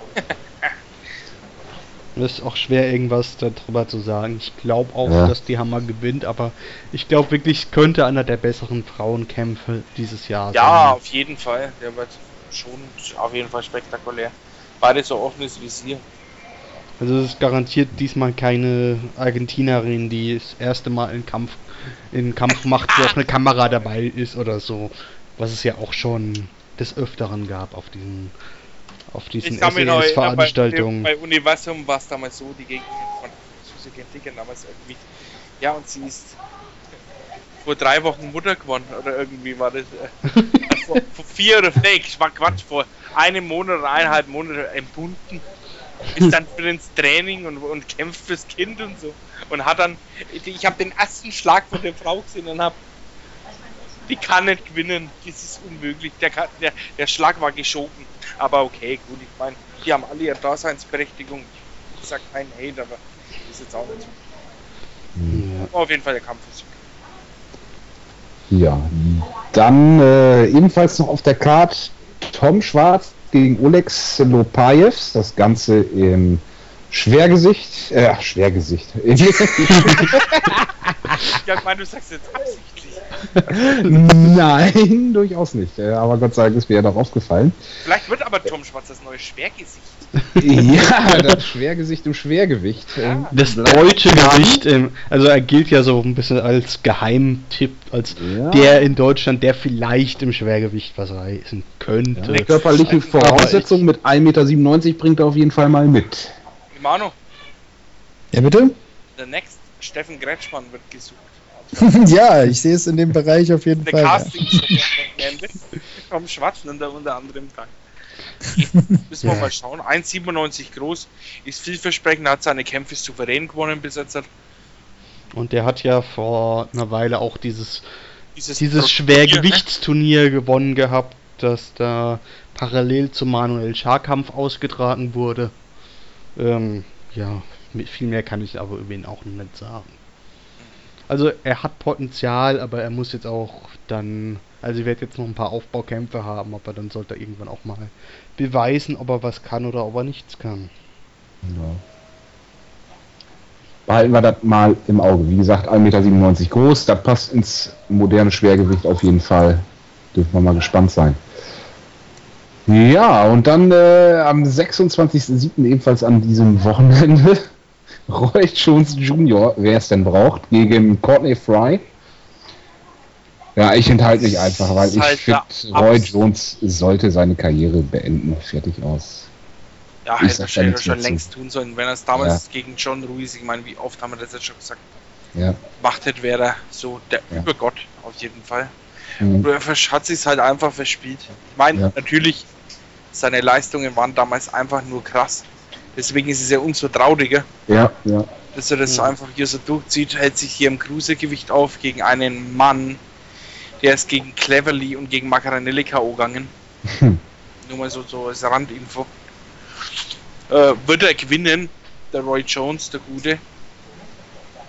Es ist auch schwer, irgendwas darüber zu sagen. Ich glaube auch, dass die Hammer gewinnt, aber ich glaube wirklich, es könnte einer der besseren Frauenkämpfe dieses Jahr sein. Ja, auf jeden Fall. Der wird schon auf jeden Fall spektakulär. Beide so offenes Visier. Also es ist garantiert diesmal keine Argentinerin, die das erste Mal in Kampf macht, wo auch eine Kamera dabei ist oder so. Was es ja auch schon des Öfteren gab auf diesen SES-Veranstaltungen. Bei Universum war es damals so, die Gegnerin von Susie Dicker damals irgendwie. Ja, und sie ist vor 3 Wochen Mutter geworden, oder irgendwie war das. Vor 4 oder 5, war Quatsch, vor einem Monat oder 1,5 Monate entbunden. Ist dann für ins Training und kämpft fürs Kind und so. Und hat dann. Ich habe den ersten Schlag von der Frau gesehen und habe. Die kann nicht gewinnen, das ist unmöglich. Der Schlag war geschoben. Aber okay, gut, ich meine, die haben alle ihre Daseinsberechtigung. Ich sag kein Hate, aber ist jetzt auch nicht so. Aber auf jeden Fall der Kampf ist okay. Ja, dann ebenfalls noch auf der Karte Tom Schwarz gegen Olex Lopajew. Das Ganze im Schwergewicht. Ja, ich meine, du sagst jetzt absichtlich. Nein, durchaus nicht. Aber Gott sei Dank ist mir ja noch aufgefallen. Vielleicht wird aber Tom Schwarz das neue Schwergesicht. Ja, das Schwergesicht im Schwergewicht. Das deutsche Gewicht, also er gilt ja so ein bisschen als Geheimtipp, als der in Deutschland, der vielleicht im Schwergewicht was reißen könnte. Ja, körperliche Voraussetzungen mit 1,97 m bringt er auf jeden Fall mal mit. Manu. Ja, bitte? Der Next Steffen Gretschmann wird gesucht. Ja, ich sehe es in dem Bereich auf jeden Fall. Der Casting vom Schwarzen unter anderem Tag. Müssen wir mal schauen. 1,97 groß, ist vielversprechend, hat seine Kämpfe souverän gewonnen bis jetzt. Und der hat ja vor einer Weile auch dieses Schwergewichtsturnier gewonnen gehabt, das da parallel zum Manuel Schar-Kampf ausgetragen wurde. Ja, viel mehr kann ich aber über ihn auch noch nicht sagen. Also er hat Potenzial, aber er muss jetzt auch dann, also ich werde jetzt noch ein paar Aufbaukämpfe haben, aber dann sollte er irgendwann auch mal beweisen, ob er was kann oder ob er nichts kann. Ja. Behalten wir das mal im Auge. Wie gesagt, 1,97 m groß, das passt ins moderne Schwergewicht auf jeden Fall. Dürfen wir mal gespannt sein. Ja, und dann am 26.07. ebenfalls an diesem Wochenende Roy Jones Jr., wer es denn braucht, gegen Courtney Fry. Ja, ich enthalte mich einfach, weil ich finde, Roy Jones sollte seine Karriere beenden. Fertig aus. Ja, hätte er schon längst tun sollen, wenn er es damals gegen John Ruiz, ich meine, wie oft haben wir das jetzt schon gesagt, gemacht hätte, wäre er so der Übergott, auf jeden Fall. Er hat sich halt einfach verspielt. Ich meine, natürlich, seine Leistungen waren damals einfach nur krass. Deswegen ist es ja umso trauriger, dass er das einfach hier so durchzieht, hält sich hier im Cruisergewicht auf gegen einen Mann, der ist gegen Cleverly und gegen Macaranelli K.O. gegangen. Nur mal so als Randinfo. Wird er gewinnen, der Roy Jones, der Gute.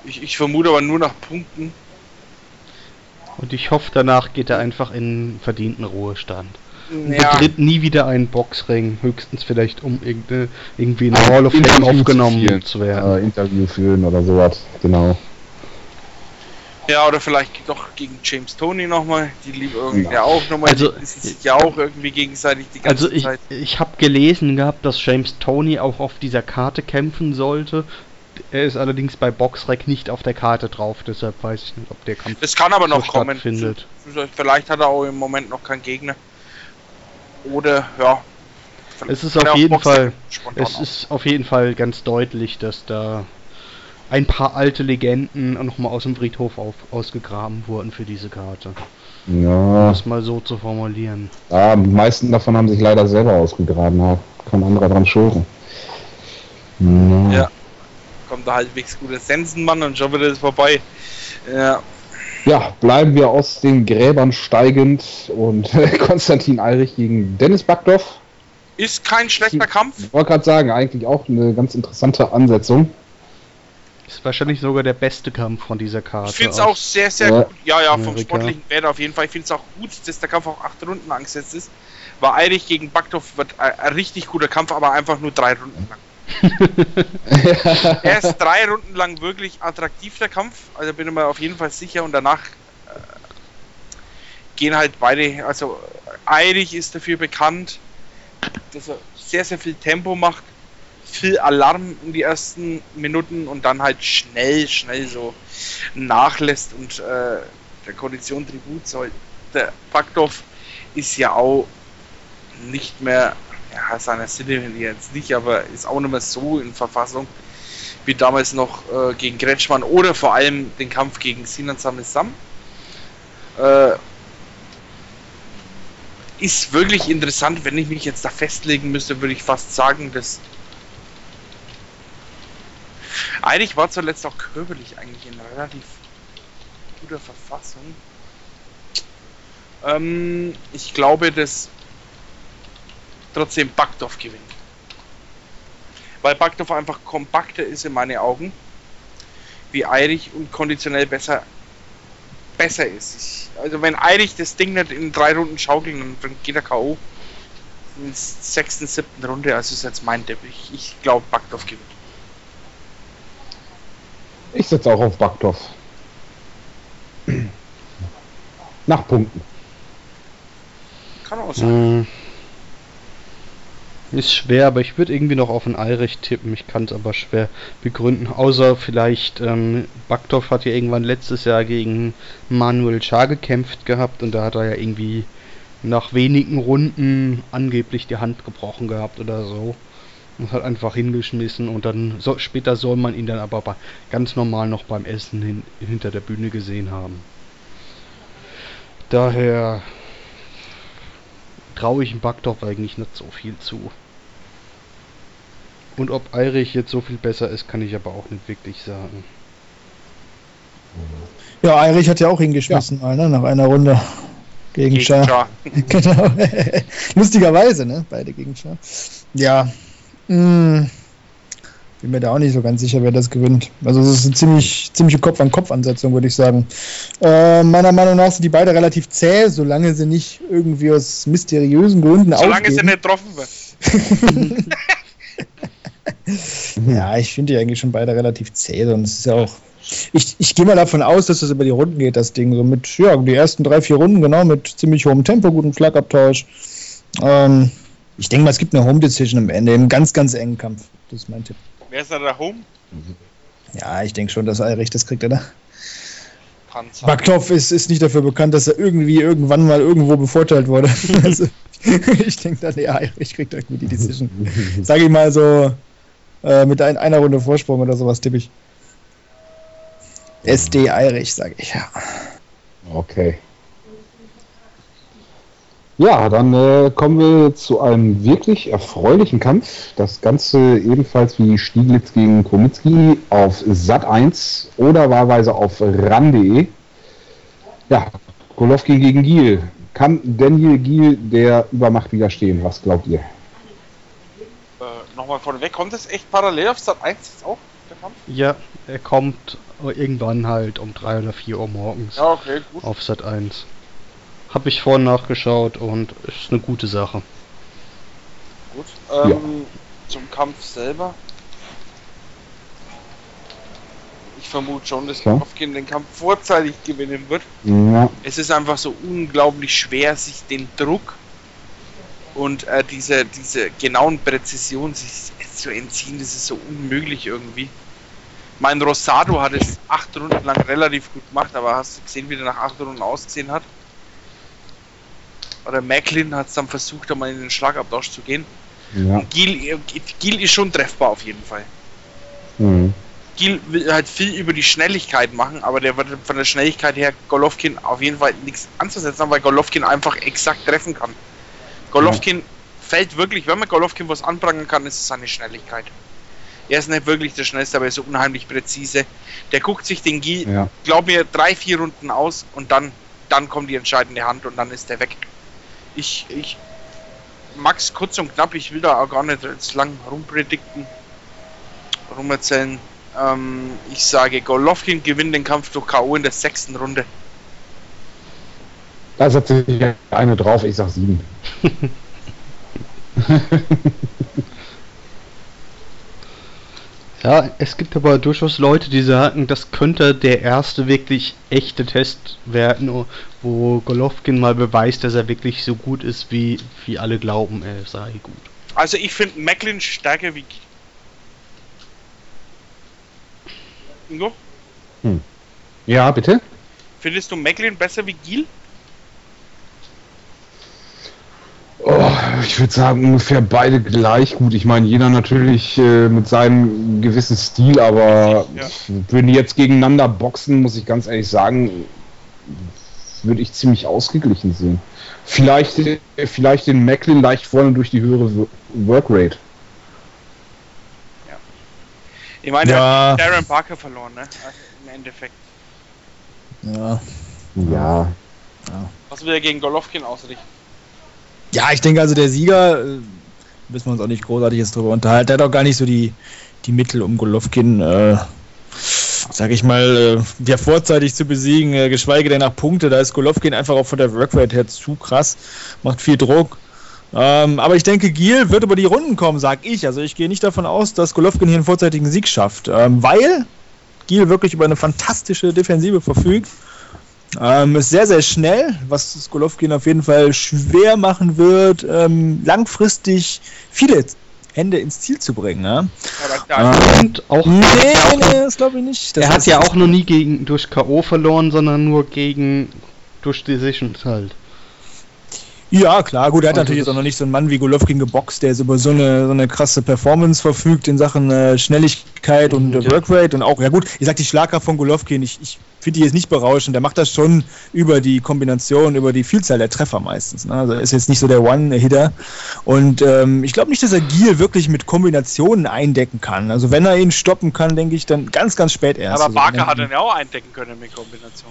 Ich vermute aber nur nach Punkten. Und ich hoffe, danach geht er einfach in verdienten Ruhestand. Ja, Betritt nie wieder einen Boxring, höchstens vielleicht um irgendwie in der Hall of Fame aufgenommen zu werden. Interview führen oder sowas, genau. ja, oder vielleicht doch gegen James Toney nochmal. Die lieben irgendwie ja auch nochmal. Also, die wissen sich ja auch irgendwie gegenseitig die ganze Also Zeit. ich habe gelesen gehabt, dass James Toney auch auf dieser Karte kämpfen sollte. Er ist allerdings bei Boxrec nicht auf der Karte drauf, deshalb weiß ich nicht, ob der Kampf Das kann aber so noch kommen. stattfindet. Vielleicht hat er auch im Moment noch keinen Gegner. Oder, ja. Es ist kann er auf auch jeden Boxen Fall, spontan es auch. ist auf jeden Fall ganz deutlich, dass da ein paar alte Legenden nochmal aus dem Friedhof ausgegraben wurden für diese Karte. Um Ja, das mal so zu formulieren. die meisten davon haben sich leider selber ausgegraben, da kann anderer dran schulden. Ja. Kommt da halbwegs guter Sensenmann und schon wieder ist vorbei. Ja. Ja, bleiben wir aus den Gräbern steigend und Konstantin Eirich gegen Dennis Backdoff. Ist kein schlechter Kampf. Ich wollte gerade sagen, eigentlich auch eine ganz interessante Ansetzung. Ist wahrscheinlich sogar der beste Kampf von dieser Karte. Ich finde es aus- auch sehr, sehr Ja. gut. Ja, vom Amerika. sportlichen Wert auf jeden Fall. Ich finde es auch gut, dass der Kampf auf 8 Runden angesetzt ist. Weil Eirich gegen Backdoff wird ein richtig guter Kampf, aber einfach nur 3 Runden lang. Er ist 3 Runden lang wirklich attraktiv, der Kampf. Also bin ich mir auf jeden Fall sicher. Und danach gehen halt beide. Also Eirich ist dafür bekannt, dass er sehr, sehr viel Tempo macht. Viel Alarm in die ersten Minuten und dann halt schnell so nachlässt und der Kondition Tribut zollt. Der Backdoff ist ja auch nicht mehr, ja, seiner Sinne jetzt nicht, aber ist auch nicht mehr so in Verfassung wie damals noch gegen Kretschmann oder vor allem den Kampf gegen Sinan Samesam. Ist wirklich interessant, wenn ich mich jetzt da festlegen müsste, würde ich fast sagen, dass Eirich war zuletzt auch körperlich eigentlich in relativ guter Verfassung. Ich glaube, dass trotzdem Backdoff gewinnt. Weil Backdoff einfach kompakter ist in meinen Augen, wie Eirich und konditionell besser ist. Also wenn Eirich das Ding nicht in 3 Runden schaukelt, dann geht er K.O. in der 6., 7. Runde, also ist jetzt mein Tipp. Ich glaube, Backdoff gewinnt. Ich setze auch auf Backdoff. Nach Punkten. Kann auch sein. Ist schwer, aber ich würde irgendwie noch auf einen Eirich tippen. Ich kann es aber schwer begründen. Außer vielleicht, Backdoff hat ja irgendwann letztes Jahr gegen Manuel Schar gekämpft gehabt und da hat er ja irgendwie nach wenigen Runden angeblich die Hand gebrochen gehabt oder so. Und hat einfach hingeschmissen und dann später soll man ihn dann aber ganz normal noch beim Essen hinter der Bühne gesehen haben. Daher traue ich dem Backdoff eigentlich nicht so viel zu. Und ob Eirich jetzt so viel besser ist, kann ich aber auch nicht wirklich sagen. Ja, Eirich hat ja auch hingeschmissen, mal, ne? Nach einer Runde gegen Schar. Schar. Genau. Lustigerweise, ne? Beide gegen Schar. Ja. Bin mir da auch nicht so ganz sicher, wer das gewinnt. Also es ist eine ziemliche Kopf-an-Kopf-Ansetzung, würde ich sagen. Meiner Meinung nach sind die beide relativ zäh, solange sie nicht irgendwie aus mysteriösen Gründen Solange sie aufgeben. nicht getroffen wird. Ja, ich finde die eigentlich schon beide relativ zäh. Und es ist ja auch. Ich gehe mal davon aus, dass das über die Runden geht, das Ding. So mit, ja, die ersten 3, 4 Runden, genau, mit ziemlich hohem Tempo, gutem Schlagabtausch. Ich denke mal, es gibt eine Home Decision am Ende, im ganz, ganz engen Kampf. Das ist mein Tipp. Wer ist da der Home? Ja, ich denke schon, dass Eirich das kriegt, oder? Panzer. Backdoff ist nicht dafür bekannt, dass er irgendwann mal irgendwo bevorteilt wurde. Also, ich denke dann, ja, Eirich kriegt irgendwie die Decision. Sag ich mal so, mit einer Runde Vorsprung oder sowas tippe ich. SD Eirich, sage ich, ja. Okay. Ja, dann kommen wir zu einem wirklich erfreulichen Kampf. Das Ganze ebenfalls wie Stieglitz gegen Komitzki auf Sat1 oder wahlweise auf RAN.de. Ja, Golovkin gegen Giel. Kann Daniel Giel der Übermacht widerstehen? Was glaubt ihr? Nochmal vorneweg, kommt das echt parallel auf Sat 1 jetzt auch? der Kampf? Ja, er kommt irgendwann halt um 3 oder 4 Uhr morgens Ja, okay, gut. auf Sat 1. Hab ich vorhin nachgeschaut und ist eine gute Sache. Gut. Ja. Zum Kampf selber. Ich vermute schon, dass Ja. Golovkin den Kampf vorzeitig gewinnen wird. Ja, Es ist einfach so unglaublich schwer, sich den Druck und diese genauen Präzision sich zu entziehen. Das ist so unmöglich irgendwie. Mein Rosado hat es 8 Runden lang relativ gut gemacht, aber hast du gesehen, wie der nach 8 Runden ausgesehen hat? Oder Macklin hat es dann versucht, einmal in den Schlagabtausch zu gehen. ja. Gil ist schon treffbar auf jeden Fall. Mhm. Gil will halt viel über die Schnelligkeit machen, aber der wird von der Schnelligkeit her Golovkin auf jeden Fall nichts anzusetzen haben, weil Golovkin einfach exakt treffen kann. Golovkin fällt wirklich, wenn man Golovkin was anprangern kann, ist es seine Schnelligkeit. Er ist nicht wirklich der Schnellste, aber er ist so unheimlich präzise. Der guckt sich den Gil, Ja. glaub mir, 3-4 Runden aus und dann kommt die entscheidende Hand und dann ist der weg. Ich Max, kurz und knapp, ich will da auch gar nicht jetzt lang rumerzählen. Ich sage, Golovkin gewinnt den Kampf durch K.O. in der 6. Runde. Da setze ich eine drauf, ich sag 7. Ja, es gibt aber durchaus Leute, die sagen, das könnte der erste wirklich echte Test werden, wo Golovkin mal beweist, dass er wirklich so gut ist, wie alle glauben, er sei gut. Also ich finde Macklin stärker wie Gil. Ingo? Ja, bitte? Findest du Macklin besser wie Gil? Oh, ich würde sagen, ungefähr beide gleich gut. Ich meine, jeder natürlich mit seinem gewissen Stil, aber Ja. wenn die jetzt gegeneinander boxen, muss ich ganz ehrlich sagen, würde ich ziemlich ausgeglichen sehen. Vielleicht den Macklin leicht vorne durch die höhere Workrate. Ich meine, er Ja. hat Darren Barker verloren, ne? Also im Endeffekt. Ja. Ja. Was will er gegen Golovkin ausrichten? Ja, ich denke also der Sieger, müssen wir uns auch nicht großartig jetzt drüber unterhalten, der hat auch gar nicht so die Mittel, um Golovkin, sag ich mal, ja, vorzeitig zu besiegen, geschweige denn nach Punkte. Da ist Golovkin einfach auch von der Workrate her zu krass, macht viel Druck. Aber ich denke, Gil wird über die Runden kommen, sag ich. Also ich gehe nicht davon aus, dass Golovkin hier einen vorzeitigen Sieg schafft, weil Gil wirklich über eine fantastische Defensive verfügt. Ist sehr, sehr schnell, was Golovkin auf jeden Fall schwer machen wird, langfristig viele Hände ins Ziel zu bringen. Ne? Aber da Und auch Nee, das glaube ich nicht. er hat ja auch noch nie durch K.O. verloren, sondern nur durch Decisions halt. Ja, klar, gut, er hat Also natürlich das- jetzt auch noch nicht so einen Mann wie Golovkin geboxt, der über so eine krasse Performance verfügt in Sachen Schnelligkeit und Ja. Workrate und auch, ja gut, ich sag die Schlagkraft von Golovkin, ich finde die jetzt nicht berauschend, der macht das schon über die Kombination, über die Vielzahl der Treffer meistens, ne? Also er ist jetzt nicht so der One-Hitter und ich glaube nicht, dass er Gil wirklich mit Kombinationen eindecken kann, also wenn er ihn stoppen kann, denke ich dann ganz, ganz spät erst. aber Also, Barker wenn hat er- ihn ja auch eindecken können mit Kombination.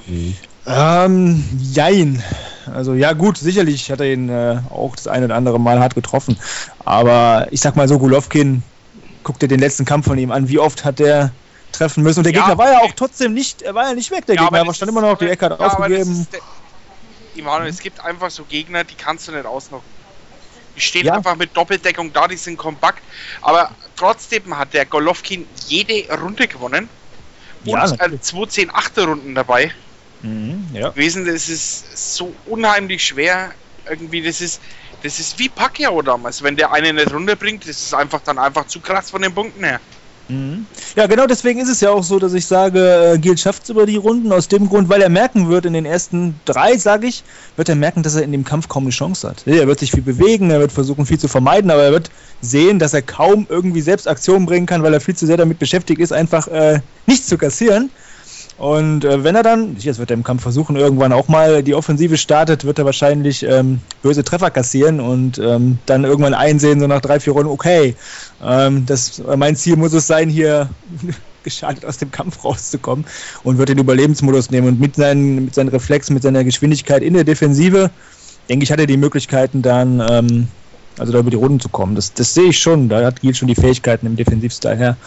Jein. Also ja gut, sicherlich hat er ihn auch das eine oder andere Mal hart getroffen. Aber ich sag mal so, Golovkin, guck dir den letzten Kampf von ihm an, wie oft hat der treffen müssen. Und der Ja, Gegner war ja auch trotzdem nicht, er war ja nicht weg, der Gegner, aber er das stand ist- immer noch, die Ecke hat aber das aufgegeben. ist Immanuel, es gibt einfach so Gegner, die kannst du nicht ausnocken. Die stehen Ja. einfach mit Doppeldeckung da, die sind kompakt. Aber trotzdem hat der Golovkin jede Runde gewonnen. Ja, Und natürlich. 2-10-8 Runden dabei Ja. gewesen. Das ist so unheimlich schwer. Irgendwie, das ist wie Pacquiao damals. Wenn der eine nicht runterbringt, das ist einfach dann einfach zu krass von den Punkten her. Ja, genau deswegen ist es ja auch so, dass ich sage, Gil schafft es über die Runden, aus dem Grund, weil er merken wird, in den ersten 3, sage ich, wird er merken, dass er in dem Kampf kaum eine Chance hat. Er wird sich viel bewegen, er wird versuchen, viel zu vermeiden, aber er wird sehen, dass er kaum irgendwie selbst Aktionen bringen kann, weil er viel zu sehr damit beschäftigt ist, einfach nichts zu kassieren. Und wenn er dann, jetzt wird er im Kampf versuchen, irgendwann auch mal die Offensive startet, wird er wahrscheinlich böse Treffer kassieren und dann irgendwann einsehen, so nach 3, 4 Runden, okay, mein Ziel muss es sein, hier geschadet aus dem Kampf rauszukommen und wird den Überlebensmodus nehmen. Und mit seinen Reflexen, mit seiner Geschwindigkeit in der Defensive, denke ich, hat er die Möglichkeiten dann, da über die Runden zu kommen. Das sehe ich schon, da hat Gil schon die Fähigkeiten im Defensivstyle her.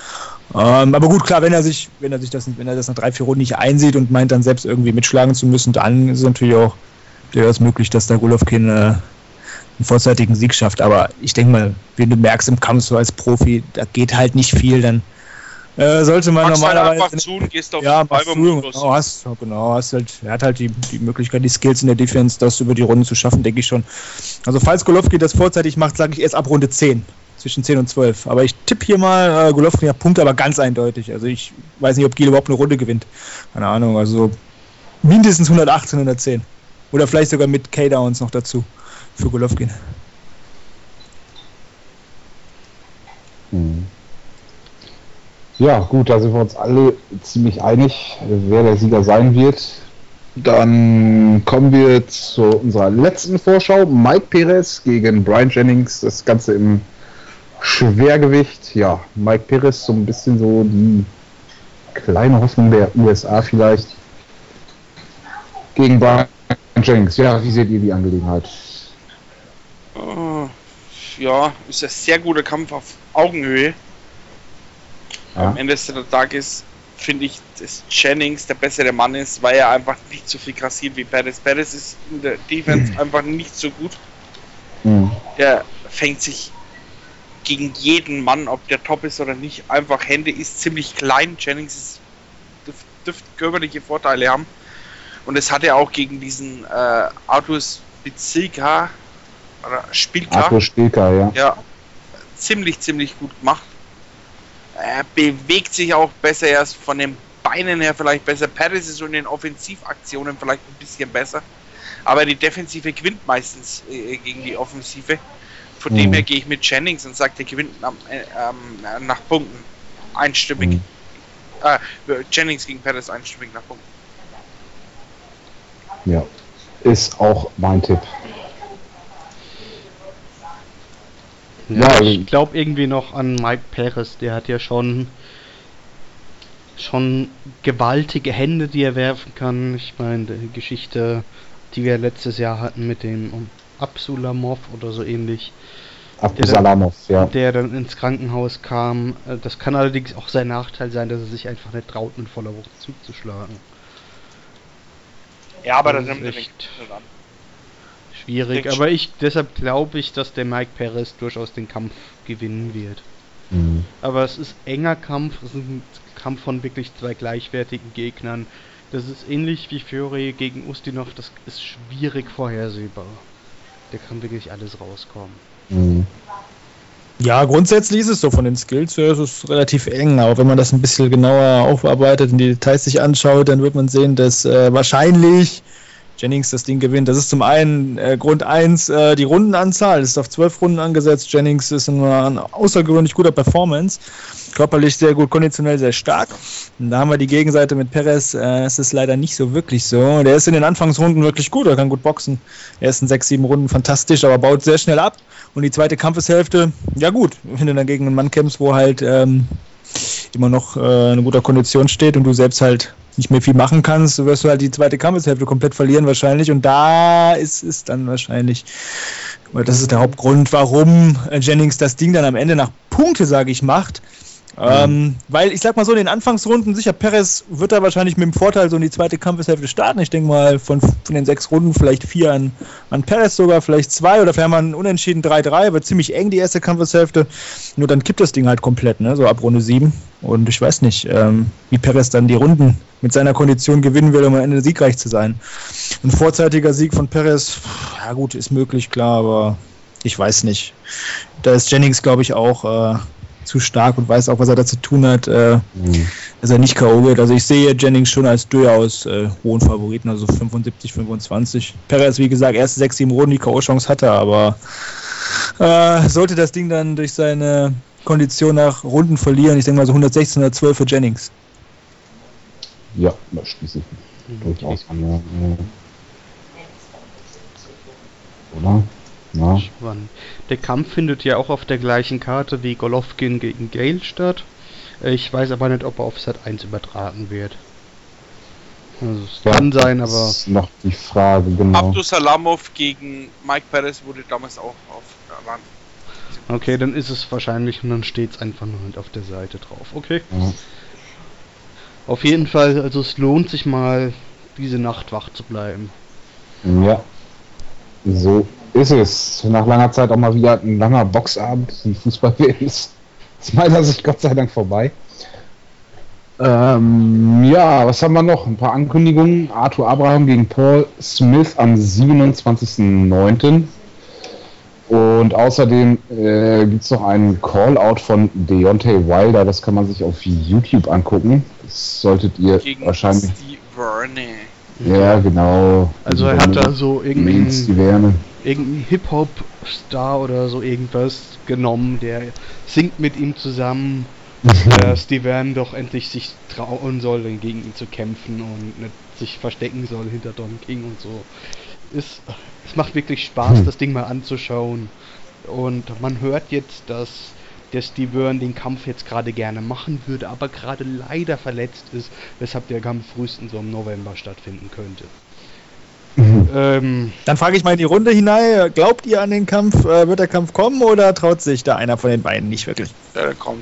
Aber gut, klar, wenn er das nach 3-4 Runden nicht einsieht und meint dann selbst irgendwie mitschlagen zu müssen, dann ist es natürlich auch durchaus möglich, dass der Golovkin einen vorzeitigen Sieg schafft. Aber ich denke mal, wenn du merkst im Kampf so als Profi, da geht halt nicht viel, dann sollte man Machst normalerweise... halt einfach zu und gehst auf ja, den Fiber-Modus. Er hat halt die Möglichkeit, die Skills in der Defense, das über die Runde zu schaffen, denke ich schon. Also falls Golovkin das vorzeitig macht, sage ich erst ab Runde 10. Zwischen 10 und 12. Aber ich tippe hier mal, Golovkin hat Punkte, aber ganz eindeutig. Also ich weiß nicht, ob Giel überhaupt eine Runde gewinnt. Keine Ahnung, also mindestens 118, 110. Oder vielleicht sogar mit K-Downs noch dazu für Golovkin. Ja, gut, da sind wir uns alle ziemlich einig, wer der Sieger sein wird. Dann kommen wir zu unserer letzten Vorschau. Mike Perez gegen Brian Jennings. Das Ganze im Schwergewicht. Ja, Mike Perez so ein bisschen so die kleine Hoffnung der USA vielleicht. Gegen Brian Jennings. Ja, wie seht ihr die Angelegenheit? Ja, ist ein sehr guter Kampf auf Augenhöhe. Ja. Am Ende des Tages finde ich, dass Jennings der bessere Mann ist, weil er einfach nicht so viel kassiert wie Perez. Perez ist in der Defense einfach nicht so gut. Der fängt sich gegen jeden Mann, ob der top ist oder nicht, einfach Hände, ist ziemlich klein. Jennings dürfte körperliche Vorteile haben. Und das hat er auch gegen diesen Artur Spilka oder Spilka. Artur Spilka, ja. Ja, ziemlich gut gemacht. Er bewegt sich auch besser, erst von den Beinen her vielleicht besser. Perez ist so in den Offensivaktionen vielleicht ein bisschen besser. Aber die Defensive gewinnt meistens gegen die Offensive. Von dem her gehe ich mit Jennings und sage, der gewinnt nach Punkten. Einstimmig. Jennings gegen Perez einstimmig nach Punkten. Ja, ist auch mein Tipp. Ja, ich glaube irgendwie noch an Mike Perez, der hat ja schon gewaltige Hände, die er werfen kann. Ich meine, die Geschichte, die wir letztes Jahr hatten mit dem Absulamov oder so ähnlich. Absulamov, ja. Der dann ins Krankenhaus kam. Das kann allerdings auch sein Nachteil sein, dass er sich einfach nicht traut, mit voller Wucht zuzuschlagen. Ja, aber das dann ist echt schwierig, aber deshalb glaube ich, dass der Mike Perez durchaus den Kampf gewinnen wird. Aber es ist enger Kampf, es ist ein Kampf von wirklich zwei gleichwertigen Gegnern. Das ist ähnlich wie Fury gegen Ustinov, das ist schwierig vorhersehbar. Da kann wirklich alles rauskommen. Ja, grundsätzlich ist es so, von den Skills her ist es relativ eng, aber wenn man das ein bisschen genauer aufarbeitet und die Details sich anschaut, dann wird man sehen, dass wahrscheinlich Jennings das Ding gewinnt. Das ist zum einen Grund 1, die Rundenanzahl, das ist auf 12 Runden angesetzt. Jennings ist in einer außergewöhnlich guter Performance, körperlich sehr gut, konditionell sehr stark. Und da haben wir die Gegenseite mit Perez, es ist leider nicht so wirklich so. Der ist in den Anfangsrunden wirklich gut, er kann gut boxen. Er ist in 6-7 Runden fantastisch, aber baut sehr schnell ab. Und die zweite Kampfeshälfte, ja gut, wenn du dann gegen einen Mann kämpfst, wo halt immer noch eine gute Kondition steht und du selbst halt nicht mehr viel machen kannst, wirst du halt die zweite Kampfeshälfte komplett verlieren wahrscheinlich, und da ist es dann wahrscheinlich, das ist der Hauptgrund, warum Jennings das Ding dann am Ende nach Punkte, sage ich, macht. Weil ich sag mal so, in den Anfangsrunden, sicher, Perez wird da wahrscheinlich mit dem Vorteil so in die zweite Kampfeshälfte starten. Ich denke mal, von den 6 Runden vielleicht 4 an Perez sogar, vielleicht 2 oder vielleicht mal ein Unentschieden 3-3, wird ziemlich eng die erste Kampfeshälfte. Nur dann kippt das Ding halt komplett, ne? So ab Runde 7. Und ich weiß nicht, wie Perez dann die Runden mit seiner Kondition gewinnen will, um am Ende siegreich zu sein. Ein vorzeitiger Sieg von Perez, ja gut, ist möglich, klar, aber ich weiß nicht. Da ist Jennings, glaube ich, auch zu stark und weiß auch, was er da zu tun hat, dass er nicht K.O. wird. Also ich sehe Jennings schon als durchaus hohen Favoriten, also 75, 25. Perez, wie gesagt, erste 6, 7 Runden die K.O.-Chance hatte, aber sollte das Ding dann durch seine Kondition nach Runden verlieren, ich denke mal so 116, 112 für Jennings. Ja, das schließe ich durchaus an. Ja. Oder? Ja. Der Kampf findet ja auch auf der gleichen Karte wie Golovkin gegen Gale statt. Ich weiß aber nicht, ob er auf Sat 1 übertragen wird. Also es kann sein, aber... Das ist noch die Frage, genau. Abdusalamov gegen Mike Perez wurde damals auch auf Okay, dann ist es wahrscheinlich und dann steht es einfach nur halt auf der Seite drauf. Okay. Ja. Auf jeden Fall, also es lohnt sich mal, diese Nacht wach zu bleiben. Ja, so ist es. Nach langer Zeit auch mal wieder ein langer Boxabend. Die Fußball-WM ist aus meiner Sicht Gott sei Dank vorbei. Ja, was haben wir noch? Ein paar Ankündigungen. Arthur Abraham gegen Paul Smith am 27.09. Und außerdem gibt es noch einen Call-Out von Deontay Wilder. Das kann man sich auf YouTube angucken. Das solltet ihr Gegen wahrscheinlich... Steve Verne. Ja, genau. Also er hat da so irgendeinen irgendein Hip-Hop-Star oder so irgendwas genommen, der singt mit ihm zusammen, dass Steve Verne doch endlich sich trauen soll, gegen ihn zu kämpfen und nicht sich verstecken soll hinter Don King und so. Es macht wirklich Spaß, das Ding mal anzuschauen. Und man hört jetzt, dass der Steve Verne den Kampf jetzt gerade gerne machen würde, aber gerade leider verletzt ist, weshalb der Kampf frühestens so im November stattfinden könnte. Dann frage ich mal in die Runde hinein, glaubt ihr an den Kampf, wird der Kampf kommen oder traut sich da einer von den beiden nicht wirklich? Der kommt.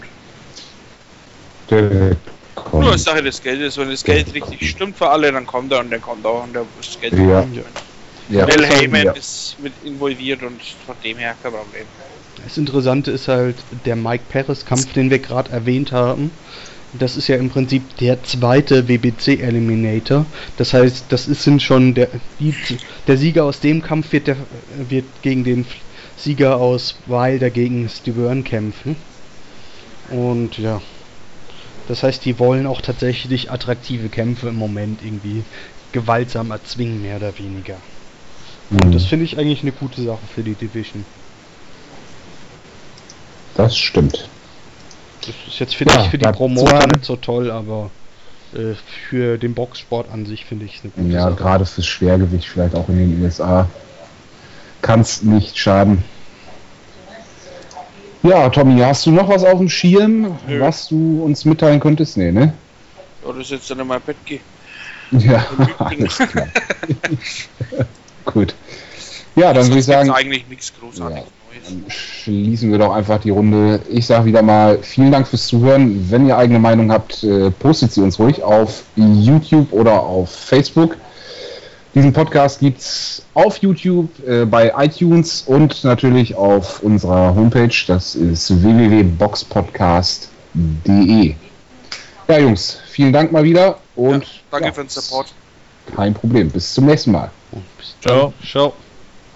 Der Nur als Sache des Geldes. Wenn das Geld richtig stimmt für alle, dann kommt er und der kommt auch und der muss das Geld Ja. bekommen. Ja. Bill Heyman Ja. ist mit involviert und von dem her kein Problem. Das Interessante ist halt der Mike Perez-Kampf, den wir gerade erwähnt haben. Das ist ja im Prinzip der zweite WBC-Eliminator. Das heißt, sind schon der Sieger aus dem Kampf wird gegen den Sieger aus Wilder gegen Steve Verne kämpfen. Und ja, das heißt, die wollen auch tatsächlich attraktive Kämpfe im Moment irgendwie gewaltsam erzwingen, mehr oder weniger. Und das finde ich eigentlich eine gute Sache für die Division. Das stimmt. Das ist jetzt vielleicht für die bleibt Promoter zu- nicht so toll, aber für den Boxsport an sich finde ich es eine gute Ja, Sache. gerade fürs Schwergewicht, vielleicht auch in den USA, kann es nicht schaden. Ja, Tommy, hast du noch was auf dem Schirm, Nö. was du uns mitteilen könntest? Nee, ne? Oder ist jetzt dann in mein Bett gehe. Ja, alles klar. Gut. Ja, dann würde ich sagen, eigentlich nichts großartig Neues. schließen wir doch einfach die Runde. Ich sage wieder mal vielen Dank fürs Zuhören. Wenn ihr eigene Meinung habt, postet sie uns ruhig auf YouTube oder auf Facebook. Diesen Podcast gibt's auf YouTube, bei iTunes und natürlich auf unserer Homepage. Das ist www.boxpodcast.de. Ja, Jungs, vielen Dank mal wieder und Danke für den Support. kein Problem. Bis zum nächsten Mal. Ciao. Ciao.